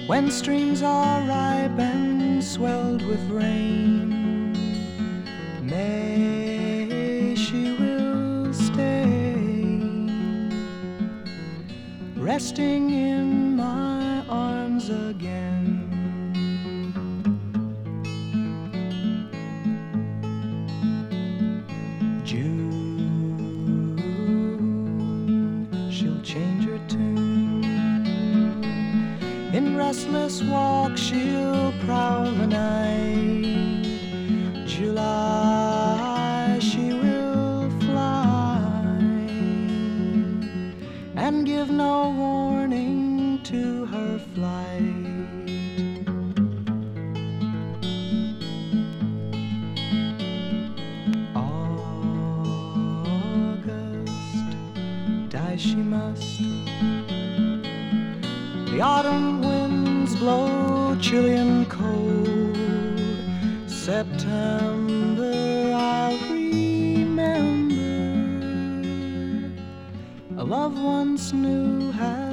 when streams are ripe and swelled with rain. May she will stay, resting in my arms again. June, she'll change her tune. In restless walk she'll prowl the night. July, she will fly and give no warning to her flight. Die she must. The autumn winds blow chilly and cold. September I'll remember. A love once new has